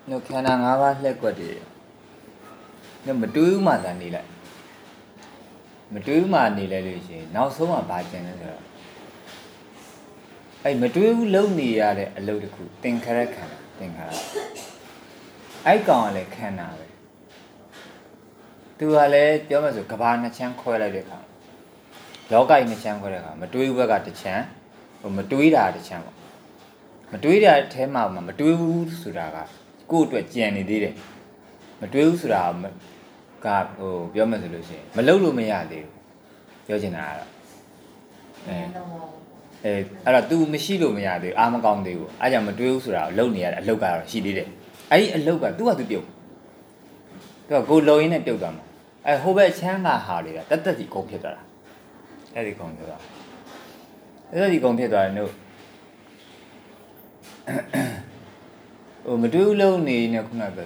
no khana ngã ba let quật đi no mà túi mà là đi lại mà túi mà đi lại được gì nào số mà ba chân nữa rồi ai mà túi lâu đi ra đấy lâu được khu tiền khai ra tiền khai ai còn lại khana vậy tôi là cho mà rồi các bạn nó chẳng khoe lại được không lo cái nó chẳng khoe được không mà túi vừa cái chẳng mà túi ra được chẳng mà túi ra thế mà túi sửa ra cô tuổi trẻ này đi đấy mà túi sửa ra mà cảပြောmà rồi chứ mà lâu luôn mới ra điပြောchừng nào là tôi mới xí luôn mới ra đi mà con đi ai chẳng mà túi sửa ra lâu này lâu cả xí đi đấy ấy lâu cả tôi biểu tôi cô lâu này biểu cảm hôm nay sáng là hào đi là tất thì công việc rồi tất thì công việc rồi nữa mà túi lâu này nó không là được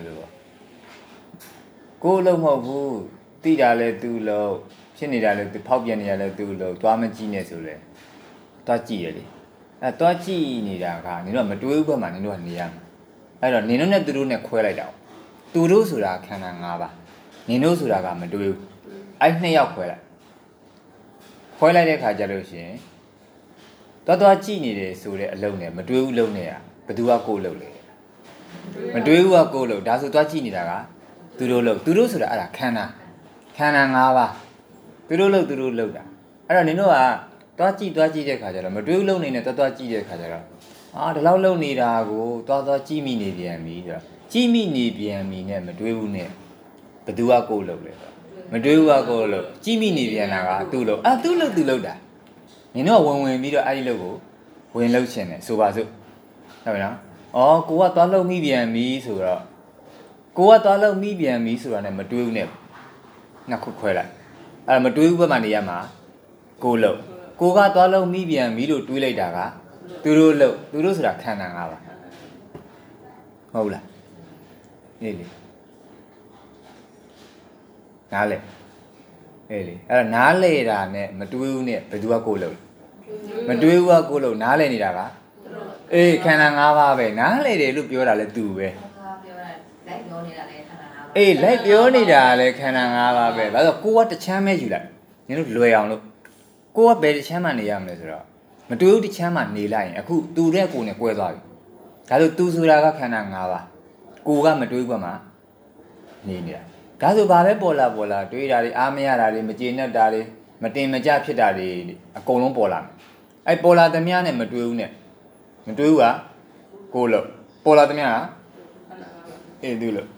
cô lâu mà vu tí ra là tu lâu xin đi ra là tu phao biển ra là tu lâu toa mình chỉ này rồi toa chỉ rồi đi toa chỉ này ra cả nên là mà túi của mình nó hành gì à rồi nên nó tu này khoe lại đâu tu đâu sửa ra khả năng ngã ba nên nó sửa ra cả mà túi anh này要khoe lại để khai ra được chứ toa chỉ này để sửa lại lâu này mà túi lâu này à bắt đầu cô lâu này mà túi của cô lâu đã sửa toa chỉ này ra cả tu đâu sửa ra khả năng ngã ba tu đâu đã rồi nên nó toa chỉ để khai ra là mà túi lâu này toa chỉ để khai ra đó lâu này ra cô toa chỉ mi này biển mi rồi chỉ mi này biển mi này mà túi này bắt đầu cô lâu này mà túi của cô lâu chỉ mi này biển là tu lâu đã nên nóဝင်ပြီးတော့အဲ့ဒီလောက်ကိုဝင်လောက်ချင်တယ်ဆိုပါစို့ဟုတ်ပြီနော်ကိုကသွားလောက်မိပြန်ပြီဆိုတော့ကိုကသွားလောက်မိပြန်ပြီဆိုတာနဲ့မတွေးဘူးနဲ့နှစ်ခုခွဲလိုက်အဲ့ဒါမတွေးဘူးဘက်မှနေရမှာကိုလောက်ကိုကသွားလောက်မိပြန်ပြီလို့တွေးလိုက်တာကသူတို့ဆိုတာခန္ဓာ၅ပါးဟုတ်လားနေလေနားလေအဲ့ဒါနားလေတာနဲ့မတွေးဘူးနဲ့ဘယ်သူကကိုလောက်မတွေးဘူးကကိုလို့နားလဲနေတာကခန္ဓာ၅ပါးပဲနားလဲတယ်လို့ပြောတာလဲသူပဲလိုက်ပြောနေတာလဲခန္ဓာ၅ပါးလိုက်ပြောနေတာလဲခန္ဓာ၅ပါးပဲဒါဆိုကိုကတစ်ချမ်းပဲယူလိုက်နင်တို့လွယ်အောင်လို့ကိုကဘယ်တစ်ချမ်းမှနေရမလဲဆိုတော့မတွေးဘူးတစ်ချမ်းမှနေလိုက်ရင်အခုသူတဲ့ကိုနဲ့ကွဲသွားပြီဒါဆိုသူဆိုတာကခန္ဓာ၅ပါးကိုကမတွေးဘူးမှနေနေတာဒါဆိုဘာပဲပေါ်လာတွေးတာတွေအားမရတာတွေမကျေနပ်တာတွေမတင်မကြဖြစ်တာတွေအကုန်လုံးပေါ်လာမယ်အဲ့ပေါ်လာသမျှနဲ့မတွေးဘူးနဲ့မတွေးဘူးကကိုလို့ပေါ်လာသမျှကသူလို့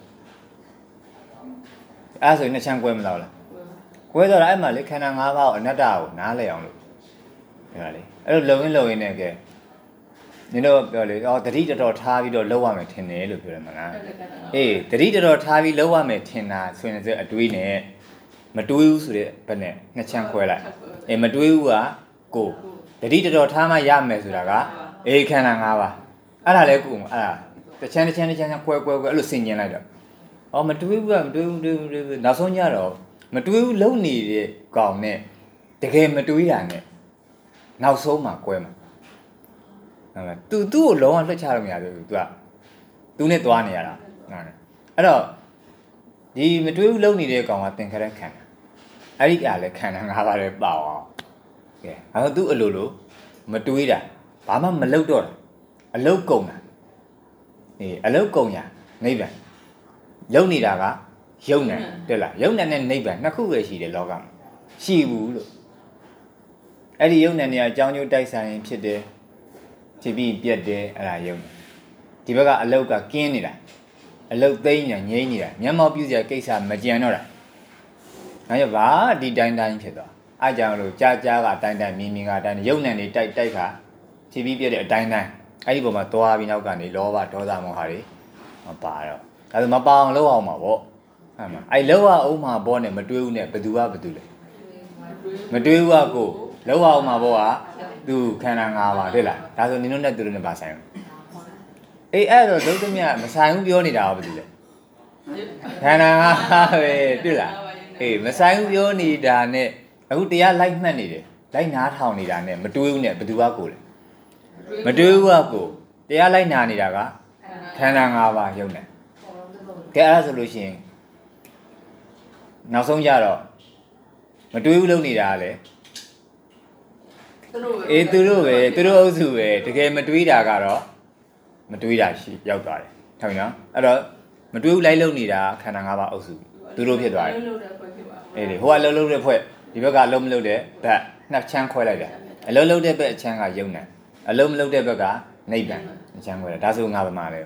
အဲ့ဆိုရင်နှစ်ချမ်းကွဲမလားကွဲတော့အဲ့မှာလေခန္ဓာ၅ပါးကိုအနတ္တကိုနားလည်အောင်လို့ပြောလေအဲ့လိုလုံရင်းနဲ့ကဲနင်တို့ပြောလေတတိတော်ထားပြီးတော့လောက်ရမယ်ထင်တယ်လို့ပြောတယ်မလားတတိတော်ထားပြီးလောက်ရမယ်ထင်တာဆိုရင်အတွေးနဲ့မတွေးဘူးဆိုတဲ့ဘက်နဲ့နှစ်ချမ်းခွဲလိုက်မတွေးဘူးကကိုတတိတော်ထားမှရမယ်ဆိုတာကခန္ဓာ၅ပါးအဲ့ဒါလဲကိုအဲ့ဒါတစ်ချမ်းခွဲအဲ့လိုဆင်ကျင်လိုက်တော့မတွေးဘူးကမတွေးဘူးနောက်ဆုံးညတော့မတွေးဘူးလုံနေတဲ့ကောင်နဲ့တကယ်မတွေးတာနဲ့နောက်ဆုံးမှကွဲမှာဟုတ်လားသူ့ကိုလုံးဝလွှတ်ချလို့မရဘူးသူနဲ့သွားနေရတာဟုတ်တယ်အဲ့တော့ဒီမတွေးဘူးလုံနေတဲ့ကောင်ကသင်္ခါရခန္ဓာအဲ့ဒီကလည်းခန္ဓာ၅ပါးပဲပါအောင်ကဲအဲ့တော့သူအလိုလိုမတွေးတာဘာမှမလုပ်တော့တာအလုတ်ကုန်တာအလုတ်ကုန်ရနိဗ္ဗာန်လုံနေတာကယုံနဲ့တက်လားယုံနဲ့နိဗ္ဗာန်နှစ်ခုပဲရှိတယ်လောကမှာရှိဘူးလို့အဲ့ဒီယုံနဲ့နေရာအကြောင်းကျိုးတိုက်ဆိုင်ဖြစ်တယ်ဖြစ်ပြီးပြတ်တယ်အဲ့ဒါယုံဒီဘက်ကအလုတ်ကကင်းနေတာအလုတ်သိမ်းညာငြိမ်းနေတာမျက်မှောက်ပြုစရာကိစ္စမကြံတော့တာအဲ့ရပါဒီတိုင်းဖြစ်သွားအားကြောင့်လို့ကြားကအတိုင်းမြင်ကအတိုင်းယုံနဲ့နေတိုက်ခါဖြစ်ပြီးပြတ်တဲ့အတိုင်းအဲ့ဒီပုံမှာသွားပြီးနောက်ကနေလောဘဒေါသမောဟတွေမပါတော့ဒါဆိုမပါအောင်လုပ်အောင်ပါဗောဟုတ်မှာအဲ့လောက်အောင်မှာဘောနဲ့မတွေးဘူးနဲ့ဘယ်သူလဲမတွေးဘူးကကိုလောက်အောင်မှာဘောကသူခန္ဓာ၅ပါးတွေ့လားဒါဆိုနင်တို့နဲ့သူတို့နဲ့ပါဆိုင်အဲ့တော့ဒုက္ခမြမဆိုင်ဘူးပြောနေတာဘာလို့လဲခန္ဓာ၅ပါးပဲတွေ့လားမဆိုင်ဘူးပြောနေတာနဲ့အခုတရားလိုက်မှတ်နေတယ်လိုက်နားထောင်နေတာနဲ့မတွေးဘူးနဲ့ဘယ်သူကကိုလဲမတွေးဘူးကကိုတရားလိုက်နာနေတာကခန္ဓာ၅ပါးယုံတယ်ကဲအဲ့ဒါဆိုလို့ရှိရင်နောက်ဆုံးကြတော့မတွေးဘူးလုပ်နေတာလေအေးသူတို့အုပ်စုပဲတကယ်မတွေးတာကတော့မတွေးတာရှိရောက်သွားတယ်ဟုတ်ပြီနော်အဲ့တော့မတွေးဘူးလိုက်လုပ်နေတာခန္ဓာ၅ပါးအုပ်စုသူတို့ဖြစ်သွားတယ်အေးလေဟိုကလှုပ်တဲ့ဖွဲ့ဒီဘက်ကလှုပ်မလှုပ်တဲ့ဘက်နှစ်ချမ်းခွဲလိုက်တယ်အလှုပ်တဲ့ဘက်အချမ်းကယုံနံအလှုပ်မလှုပ်တဲ့ဘက်ကနိဗ္ဗာန်အချမ်းခွဲတယ်ဒါဆိုငါဗမာလေ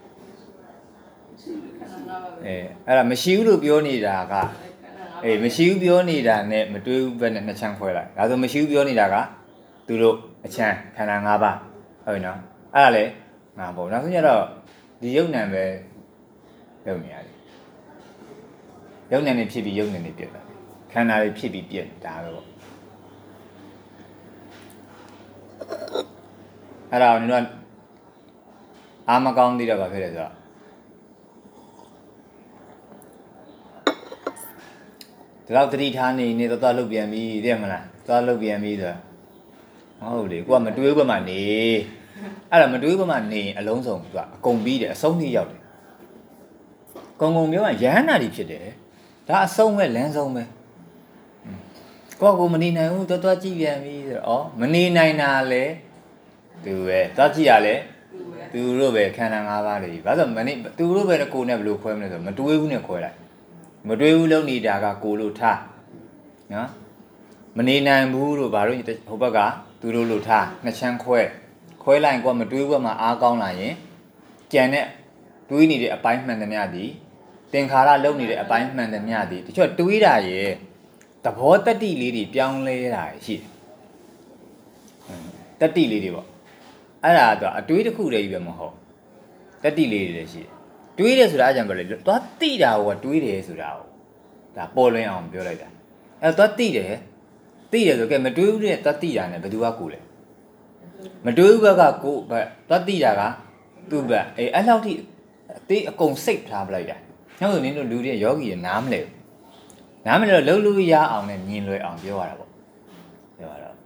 အဲ့ဒါမရှိဘူးလို့ပြောနေတာကအေးမရှိဘူးပြောနေတာနဲ့မတွေးဘူးဘက်နဲ့နှစ်ချမ်းခွဲလိုက်ဒါဆိုမရှိဘူးပြောနေတာကသူတို့အချမ်းခန္ဓာ၅ပါးဟုတ်ပြီနော်အဲ့ဒါလေငါပေါ့နောက်ဆုံးကျတော့ဒီယုံနံပဲလုပ်နေရတယ်ယုံနံနေဖြစ်ပြီးယုံနံနေပြတ်တာခန္ဓာတွေဖြစ်ပြီးပြတ်ဒါပဲပေါ့အဲ့ဒါကိုနင်တို့အာမကောင်းသေးတော့ဗာဖြစ်တယ်ဆိုတော့ဒီလောက်သတိထားနေတော့လှုပ်ပြန်ပြီသိရမလားသွားလှုပ်ပြန်ပြီဆိုတော့ဟုတ်လေကိုကမတွေးဘက်မှာနေအဲ့ဒါမတွေးဘက်မှာနေအလုံးစုံသူကအကုန်ပြီးတယ်အဆုံးထိရောက်တယ်ကုံပြောရင်ရဟန္တာတွေဖြစ်တယ်ဒါအဆုံးပဲလမ်းဆုံးပဲကိုမနေနိုင်ဘူးသွားကြည့်ပြန်ပြီဆိုတော့မနေနိုင်တာလေသူပဲသွားကြည့်ရလဲသူတို့ပဲခန္ဓာ၅ပါးတွေဘာလို့မနေသူတို့ပဲကိုယ်နဲ့ဘယ်လိုခွဲမလဲဆိုတော့မတွေးဘူးနဲ့ခွဲလိုက်မတွေးဘူးလုံးနေတာကကိုလို့ထားနော်မနေနိုင်ဘူးလို့ဘာလို့ဟိုဘက်ကသူတို့လို့ထားနှစ်ချမ်းခွဲလိုက်ကိုမတွေးဘက်မှာအားကောင်းလာရင်ကြံတဲ့တွေးနေတဲ့အပိုင်းမှန်သမျှဒီသင်္ခါရလုံနေတဲ့အပိုင်းမှန်သမျှဒီတချို့တွေးတာရဲ့သဘောတတိလေးတွေပြောင်းလဲတာရှိတယ်တတိလေးတွေပေါ့အဲ့ဒါတော့အတွေးတစ်ခုတည်းကြီးပဲမဟုတ်တတိလေးတွေလည်းရှိတယ်တွေးတယ်ဆိုတာအကြောင်းပြောလိုက်သွားတိတာကတွေးတယ်ဆိုတာကိုဒါပေါ်လွင်အောင်ပြောလိုက်တာအဲ့သွားတိတယ်ဆိုကဲမတွေးဘူးတဲ့သွားတိတာနဲ့ဘယ်သူကကိုလဲမတွေးဘူးဘက်ကကိုဘက်သွားတိတာကသူ့ဘက်အဲ့လောက်ထိအသေးအကုန်စိတ်ထားပလိုက်တာနောက်ဆိုနင်းတို့လူတွေယောဂီရနားမလဲတော့လှုပ်လို့ရအောင်နဲ့မြင်လွယ်အောင်ပြောရတာပေါ့ပြောရတော့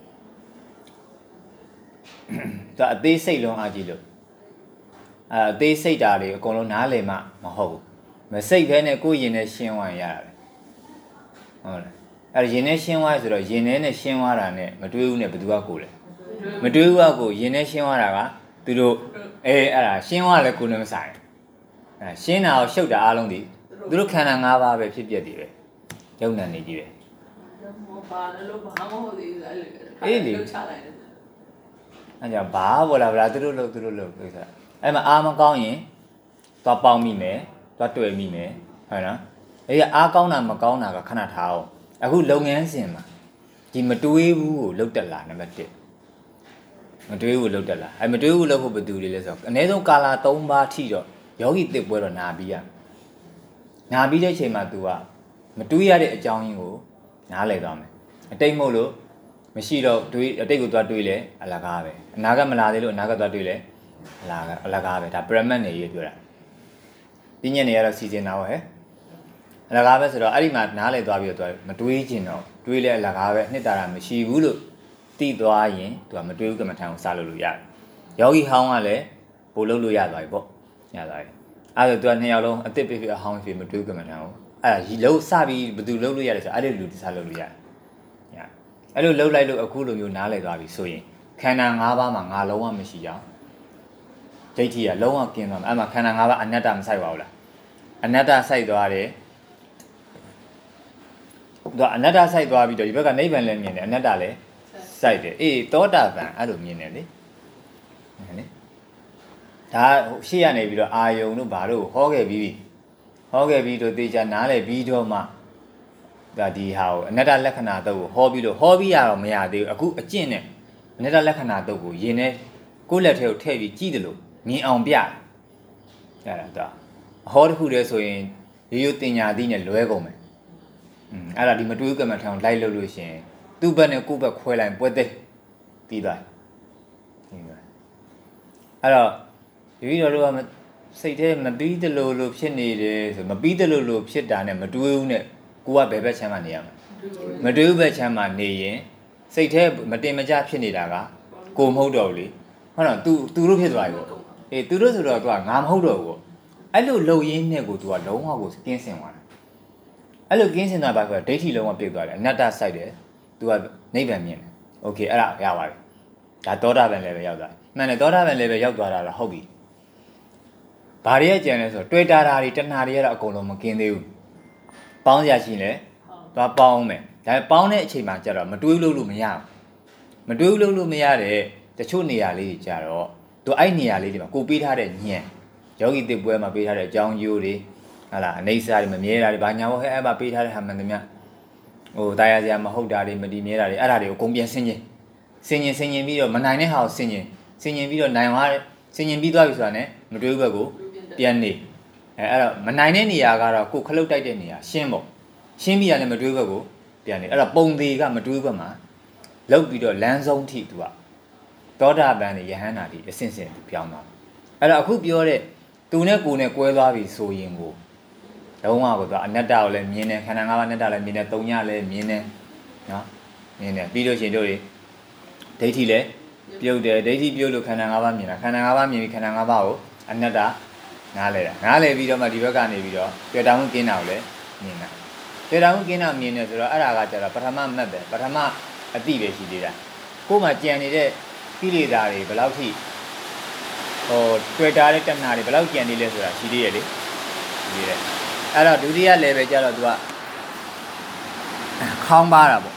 ဒါအသေးစိတ်လုံးအားကြီးလို့အသေးစိတ်တာတွေအကုန်လုံးနားလည်မှမဟုတ်ဘူးမစိတ်ခဲနဲ့ကိုယ်ရင်နဲ့ရှင်းဝိုင်းရတာပဲဟုတ်လားအဲ့ရင်နဲ့ရှင်းဝိုင်းဆိုတော့ရင်နဲ့ရှင်းဝါတာနဲ့မတွေးဘူးနဲ့ဘယ်သူကကိုလဲမတွေးဘူးကကိုရင်နဲ့ရှင်းဝါတာကသူတို့အဲ့ဒါရှင်းဝါလဲကိုနဲ့မဆိုင်ရှင်းတာကိုရှုပ်တာအားလုံးဒီသူတို့ခန္ဓာ၅ပါးပဲဖြစ်ပြက်တည်ပဲယုံနံနေကြီးပဲဘာလို့ဘာမဟုတ်သေးဘူးအေးလေချလိုက်တယ်အဲ့ကြောင့်ဘာပေါ်လာဗလားသူတို့လို့ကိစ္စအဲ့မှာအားမကောင်းရင်သွားပေါင်းမိမယ်သွားတွေ့မိမယ်ဟုတ်နော်အဲ့ဒီအားကောင်းတာမကောင်းတာကခဏထားအောင်အခုလုပ်ငန်းစဉ်မှာဒီမတွေးဘူးကိုလုတ်တက်လာနံပါတ်1မတွေးဘူးလုတ်တက်လာအဲ့မတွေးဘူးလုတ်ဖို့ဘယ်သူတွေလဲဆိုတော့အနည်းဆုံးကာလာ3ပါးထိတော့ယောဂီတစ်ပွဲတော့နာပြီးတဲ့အချိန်မှာ तू ကမတွေးရတဲ့အကြောင်းရင်းကိုနားလည်သွားမယ်အတိတ်မို့လို့မရှိတော့တွေးအတိတ်ကိုသွားတွေးလဲအလကားပဲအနာကမလာသေးလို့အနာကသွားတွေးလဲအလကားပဲဒါပရမတ်နေရေးပြောတာပြညတ်နေရတော့စီစဉ်တာဟဲ့အလကားပဲဆိုတော့အဲ့ဒီမှာနားလည်သွားပြီးတော့မတွေးချင်တော့တွေးလဲအလကားပဲနှစ်တာတာမရှိဘူးလို့သိသွားရင် तू ကမတွေးဘူးကမ္မထံကိုစလုပ်လို့ရတယ်ယောဂီဟောင်းကလည်းပို့လုပ်လို့ရသွားပြီပေါ့ရသွားပြီအဲ့ဒါ तू က2ယောက်လုံးအစ်စ်ပြအဟောင်းဖြစ်မတွေးကမ္မထံကိုအဲ့ဒါရီလုံးစပြီးဘယ်သူလုပ်လို့ရတယ်ဆိုအဲ့ဒီလူစလုပ်လို့ရတယ်အဲ့လိုလှုပ်လိုက်လို့အခုလိုမျိုးနားလည်သွားပြီဆိုရင်ခန္ဓာ၅ပါးမှာငါလုံးဝမရှိကြအောင်ဒိဋ္ဌိကလုံးဝကင်းသွားမှာအဲ့မှာခန္ဓာ၅ပါးအနတ္တမဆိုင်ပါဘူးလားအနတ္တဆိုင်သွားတယ်သူကအနတ္တဆိုင်သွားပြီးတော့ဒီဘက်ကနိဗ္ဗာန်လည်းမြင်တယ်အနတ္တလည်းစိုက်တယ်အေးသောတာပန်အဲ့လိုမြင်တယ်လေဒါရှေ့ရနေပြီးတော့အာယုံတို့ဘာတို့ဟောခဲ့ပြီးတော့တေချာနားလည်ပြီးတော့မှဒါဒီဟာကိုအနတ္တလက္ခဏာတုတ်ကိုဟောပြီးရတော့မရသေးဘူးအခုအကျင့်နဲ့အနတ္တလက္ခဏာတုတ်ကိုယင်နဲ့ကိုယ့်လက်ထဲကိုထည့်ပြီးကြည့်တယ်လို့မြင်အောင်ပြရတာဟောတစ်ခုတည်းဆိုရင်ရိုးတင်ညာသီးနဲ့လွဲကုန်မယ်အဲ့ဒါဒီမတွေးကမ္မထံလိုက်လို့ရှိရင်သူ့ဘက်နဲ့ကိုယ့်ဘက်ခွဲလိုက်ပွဲသိပြီးသွားအဲ့တော့ဒီလိုတော့စိတ်ထဲမပြီးတယ်လို့ဖြစ်နေတယ်ဆိုမပြီးတယ်လို့ဖြစ်တာနဲ့မတွေးဘူးနဲ့ကိုကဘယ်ဘက်ချမ်းမှနေရမှာမတွေးဘူးဘက်ချမ်းမှနေရင်စိတ်ထဲမတင်မကျဖြစ်နေတာကကိုမဟုတ်တော့ဘူးလေဟုတ်တော့ तू တို့ဖြစ်သွားပြီပေါ့အေး तू တို့ဆိုတော့ तू ကငါမဟုတ်တော့ဘူးပေါ့အဲ့လိုလုံရင်းနဲ့ကိုသူကလုံးဝကိုကင်းစင်သွားတာအဲ့လိုကင်းစင်သွားပါဆိုတော့ဒိဋ္ဌိလုံးဝပြည့်သွားတယ်အနတ္တစိုက်တယ်သူကနိဗ္ဗာန်မြင်တယ်โอเคအဲ့ဒါရပါပြီဒါသောတာပန်လည်းပဲရောက်သွားတယ်မှန်တယ်သောတာပန်လည်းပဲရောက်သွားတာတော့ဟုတ်ပြီဘာတွေရဲ့ကြံလဲဆိုတော့တွေ့တာဓာတွေတဏှာတွေကတော့အကုန်လုံးမကင်းသေးဘူးပေါင်းစရာရှိလဲသွားပေါင်းမယ်ဒါပေမဲ့ပေါင်းတဲ့အချိန်မှာကျတော့မတွေးလို့မရဘူးမတွေးလို့မရတဲ့တချို့နေရာလေးတွေကျတော့သူအဲ့နေရာလေးတွေမှာကိုပေးထားတဲ့ညံယောဂီတစ်ပွဲမှာပေးထားတဲ့အကြောင်းကျိုးတွေဟာလားအနေစာတွေမမြဲတာတွေဘာညာဘောဟဲ့အဲ့မှာပေးထားတဲ့ဟာမှန်သမျှဟိုတာယာစရာမဟုတ်တာတွေမတည်မြဲတာတွေအဲ့ဒါတွေကိုအကုန်ပြန်ဆင်ញင်ပြီးတော့မနိုင်တဲ့ဟာကိုဆင်ញင်ပြီးတော့နိုင်သွားတယ်ဆင်ញင်ပြီးသွားပြီဆိုတာ ਨੇ မတွေးဘက်ကိုပြန်နေအဲ့တော့မနိုင်တဲ့နေရာကတော့ကိုခလုတ်တိုက်တဲ့နေရာရှင်းပေါ့ရှင်းပြီးရတယ်မတွေးဘက်ကိုပြန်နေအဲ့တော့ပုံသေးကမတွေးဘက်မှာလောက်ပြီးတော့လမ်းဆုံးထိသူကသောတာပန်နဲ့ယဟန္တာဒီအစင်သူပြောင်းသွားအဲ့တော့အခုပြောတဲ့သူနဲ့ကိုယ်နဲ့ကွဲသွားပြီဆိုရင်ကိုလုံးဝကိုသူအနတ္တကိုလည်းမြင်တယ်ခန္ဓာ၅ပါးအနတ္တလည်းမြင်တယ်သုံးညလည်းမြင်တယ်နော်မြင်တယ်ပြီးလို့ရှိရင်တို့တွေဒိဋ္ဌိလည်းပြုတ်တယ်ဒိဋ္ဌိပြုတ်လို့ခန္ဓာ၅ပါးမြင်တာခန္ဓာ၅ပါးမြင်ပြီးခန္ဓာ၅ပါးကိုအနတ္တနားလဲတာနားလဲပြီးတော့မှဒီဘက်ကနေပြီးတော့တွေ့တာမှုကင်းတာကိုလည်းမြင်တာတွေ့တာမှုကင်းတာမြင်တယ်ဆိုတော့အဲ့ဒါကကျတော့ပထမမတ်ပဲပထမအတိပဲရှိသေးတာကိုယ်မှကြံနေတဲ့ကိလေသာတွေဘယ်လောက်ထိဟိုတွေ့တာတဲ့တဏှာတွေဘယ်လောက်ကြံနေလဲဆိုတာရှိသေးရဲ့လေရှိသေးတယ်အဲ့တော့ဒုတိယ level ကျတော့သူကခေါင်းပါတာပေါ့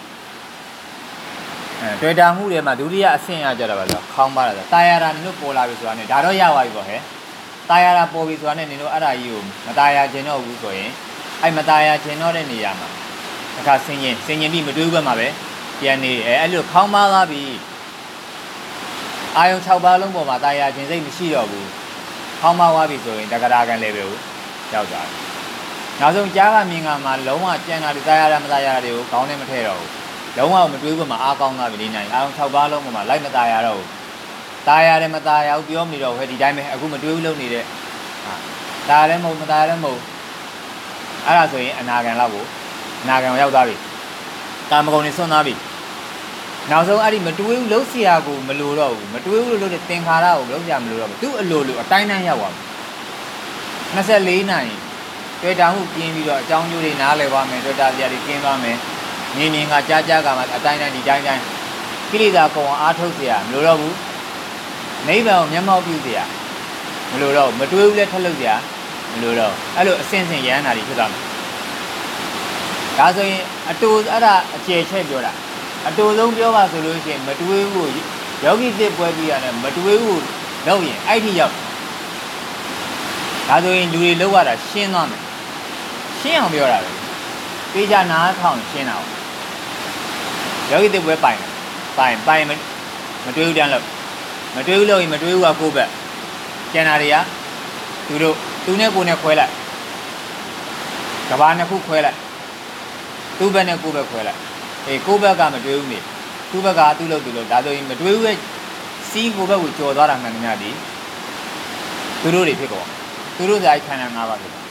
တွေ့တာမှုတွေမှာဒုတိယအဆင့်ရကြတော့ပါလို့ခေါင်းပါတာတာယာရာနင်တို့ပေါ်လာပြီဆိုတာ ਨੇ ဒါတော့ရသွားပြီပေါ့ဟဲ့တာယာရာပေါ်ပြီဆိုတာ ਨੇ နင်တို့အဲ့ဒါကြီးကိုမတာယာခြင်းတော့ဘူးဆိုရင်အဲ့မတာယာခြင်းတော့တဲ့နေရာမှာအခါဆင်ញင်ပြီးမတွေးဘူးဘက်မှာပဲပြန်နေအဲ့လိုခေါင်းပါသွားပြီအာယုံ6ပါးလုံးပေါ်မှာတာယာခြင်းစိတ်မရှိတော့ဘူးခေါင်းပါသွားပြီဆိုရင်တက္ကရာကန် level ကိုရောက်သွားတယ်နောက်ဆုံးကြားကမြင်ကမှာလုံးဝကြံတာတာယာရာမတာယာရာတွေကိုခေါင်းနဲ့မထည့်တော့ဘူးလုံးဝမတွေးဘူးမှာအားကောင်းသွားပြီဒီနိုင်အာယုံ6ပါးလုံးပေါ်မှာလိုက်မတာယာတော့ဘူးတာယာတယ်မတာယာဘူးပြောမနေတော့ဘူးဟဲ့ဒီတိုင်းပဲအခုမတွေးဘူးလုပ်နေတဲ့ဟာတာယာလည်းမဟုတ်မတာယာလည်းမဟုတ်အဲ့ဒါဆိုရင်အနာဂံလောက်ကိုအနာဂံကိုရောက်သွားပြီကာမဂုဏ်တွေဆွန့်သွားပြီနောက်ဆုံးအဲ့ဒီမတွေးဘူးလုံးเสียကိုမလိုတော့ဘူးမတွေးဘူးလို့လုပ်တဲ့သင်္ခါရကိုလုံးเสียမလိုတော့ဘူးသူ့အလိုလိုအတိုင်းတိုင်းရောက်သွားပြီ24နိုင်တွေ့တာမှုပြင်းပြီးတော့အကြောင်းကျိုးတွေနားလည်သွားမယ်တွေ့တာစရာတွေကျင်းသွားမယ်မြင်ကကြားကမှအတိုင်းတိုင်းဒီတိုင်းတိုင်းကိလေသာကုန်အားထုတ်เสียမလိုတော့ဘူးနိဗ္ဗာန်ကိုမျက်မှောက်ပြုเสียမလိုတော့မတွေးဘူးလဲထက်လို့เสียမလိုတော့အဲ့လိုအစင်ရဟန္တာတွေဖြစ်သွားမယ်ဒါဆိုရင်အတူအဲ့ဒါအကျေချက်ပြောတာအတူဆုံးပြောပါဆိုလို့ရှိရင်မတွေးဘူးယောဂီတစ်ပွဲပြီးရတယ်မတွေးဘူးလုပ်ရင်အဲ့ဒီရောက်ဒါဆိုရင်လူတွေလောက်ရတာရှင်းသွားမယ်ရှင်းအောင်ပြောတာပဲပေးချနားထောင်ရှင်းတာယောဂီတစ်ပွဲပိုင်မတွေးဘူးတန်းလို့မတွေးဘူးလို့ရင်မတွေးဘူးကကိုယ့်ဘက်ကျန်တာတွေကသူနဲ့ကိုယ်နဲ့ခွဲလိုက်ကဘာနှစ်ခုခွဲလိုက်သူ့ဘက်နဲ့ကိုယ့်ဘက်ခွဲလိုက်အေးကိုယ့်ဘက်ကမတွေးဘူးနေသူ့ဘက်ကသူ့လို့ဒါဆိုရင်မတွေးဘူးရဲ့စီးကိုယ့်ဘက်ကိုကြော်သွားတာမှန်သမျှဒီသူတို့တွေဖြစ်ကုန်သူတို့ဆိုင်ခန္ဓာ၅ပါးဖြစ်တယ်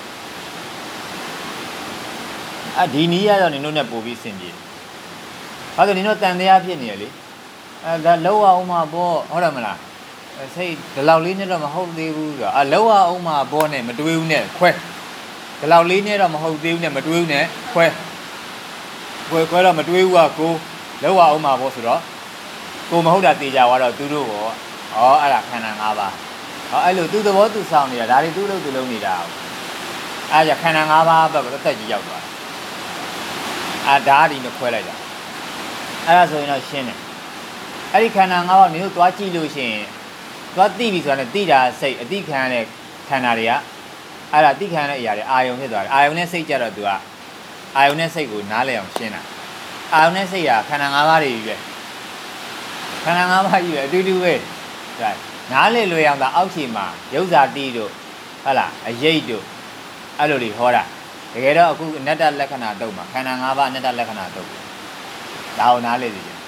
ဒီနည်းရတော့နင်တို့နဲ့ပို့ပြီးအဆင်ပြေဘာလို့နင်တို့တန်တရားဖြစ်နေရလေဒါလောက်အောင်မှာပေါ့ဟုတ်တယ်မလားစိတ်ဒီလောက်လေးနဲ့တော့မဟုတ်သေးဘူးဆိုတော့လောက်အောင်မှာပေါ့နဲ့မတွေးဘူးနဲ့ခွဲဒီလောက်လေးနဲ့တော့မဟုတ်သေးဘူးနဲ့မတွေးဘူးနဲ့ခွဲတော့မတွေးဘူးကကိုလောက်အောင်မှာပေါ့ဆိုတော့ကိုမဟုတ်တာတေချာသွားတော့သူတို့ပေါ့အဲ့ဒါခန္ဓာ၅ပါးအဲ့လိုသူ့သဘောသူဆောင်နေတာဒါတွေသူ့လို့သူလုံးနေတာအဲ့ဒါခန္ဓာ၅ပါးဘက်ကိုတက်ကြီးရောက်သွားဓာတ်ဒီနဲ့ခွဲလိုက်တာအဲ့ဒါဆိုရင်တော့ရှင်းတယ်အဲ့ဒီခန္ဓာ၅ပါးမျိုးသွားကြည့်လို့ရှိရင်သွားသိပြီဆိုတာနဲ့သိတာစိတ်အတိခံရတဲ့ခန္ဓာတွေကအဲ့ဒါသိခံရတဲ့အရာတွေအာယုံဖြစ်သွားတယ်အာယုံနဲ့စိတ်ကြတော့သူကအာယုံနဲ့စိတ်ကိုနားလည်အောင်ရှင်းတာအာယုံနဲ့စိတ်ကခန္ဓာ၅ပါးတွေကြီးပဲခန္ဓာ၅ပါးကြီးပဲအတူတူပဲဒါနားလည်လွယ်အောင်သာအောက်ခြေမှာရုပ်ဇာတိတို့ဟုတ်လားအယိတ်တို့အဲ့လိုတွေဟောတာတကယ်တော့အခုအနတ္တလက္ခဏာတုတ်မှာခန္ဓာ၅ပါးအနတ္တလက္ခဏာတုတ်ဒါကိုနားလည်စီတယ်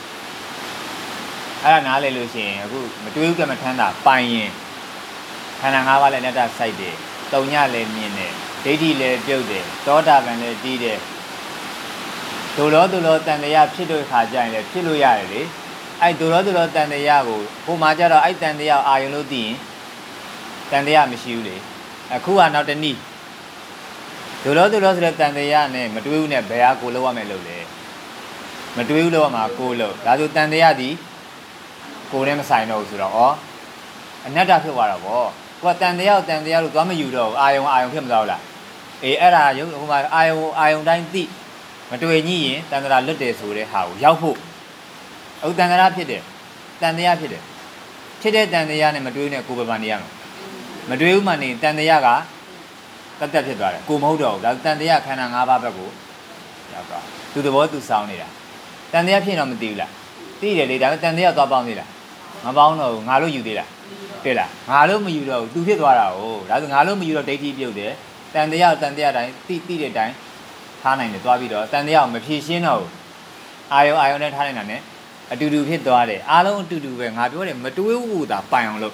အဲ့ဒါနားလည်လို့ရှိရင်အခုမတွေးဘူးကမထမ်းတာပိုင်ရင်ခန္ဓာ၅ပါးလည်းအနတ္တစိုက်တယ်တုံညလည်းမြင်တယ်ဒိဋ္ဌိလည်းပြုတ်တယ်သောတာပန်လည်းတီးတယ်ဒုလောတန်တရားဖြစ်လို့ခါကြရင်လည်းဖြစ်လို့ရတယ်လေအဲ့ဒုလောတန်တရားကိုဟိုမှာကြတော့အဲ့တန်တရားအာယုံလို့သိရင်တန်တရားမရှိဘူးလေအခုကနောက်တနည်းသူလို့ဆိုတဲ့တန်တရားနဲ့မတွေးဘူးနဲ့ဘယ်ဟာကိုလောက်ရမယ်လို့လဲမတွေးဘူးလောက်ရမှာကိုလို့ဒါဆိုတန်တရားသည်ကိုနဲ့မဆိုင်တော့ဘူးဆိုတော့ဩအနတ္တဖြစ်သွားတာပေါ့ကိုကတန်တရားလို့သွားမယူတော့ဘူးအာယုံဖြစ်မသွားဘူးလားအေးအဲ့ဒါရုပ်ဟိုမှာအာယုံတိုင်းသိမတွေ့ညိရင်တန်တရားလွတ်တယ်ဆိုတဲ့ဟာကိုရောက်ဖို့အခုတန်တရားဖြစ်တယ်တန်တရားဖြစ်တယ်ဖြစ်တဲ့တန်တရားနဲ့မတွေးနဲ့ကိုယ်ပမာနေရမှာမတွေးဘူးမှနေတန်တရားကတက်ဖြစ်သွားတယ်ကိုမဟုတ်တော့ဘူးဒါတန်တရားခန္ဓာ၅ပါးဘက်ကိုရောက်သွားသူသဘောသူစောင်းနေတာတန်တရားဖြစ်တော့မသိဘူးလားသိတယ်လေဒါပေမဲ့တန်တရားသွားပေါင်းသေးလားမပေါင်းတော့ဘူးငါလို့ယူသေးလားတွေ့လားငါလို့မယူတော့ဘူးသူဖြစ်သွားတာ哦ဒါဆိုငါလို့မယူတော့ဒိဋ္ဌိပြုတ်တယ်တန်တရားတိုင်းသိတဲ့အတိုင်းထားနိုင်တယ်သွားပြီးတော့တန်တရားကိုမဖြည့်ရှင်းတော့ဘူးအာယုံနဲ့ထားနိုင်တာ ਨੇ အတူတူဖြစ်သွားတယ်အားလုံးအတူတူပဲငါပြောတယ်မတွေးဘူးသာပိုင်အောင်လို့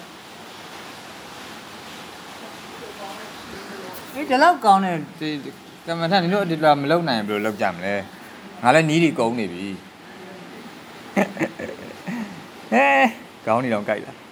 ဒီလောက်ကောင်းတဲ့ကမ္မထန်ဒီလိုဒီလိုမလုပ်နိုင်ဘယ်လိုလုပ်ကြမလဲငါလည်းနီးတွေကုန်နေပြီဟဲကောင်းနေတော့ကြိုက်လား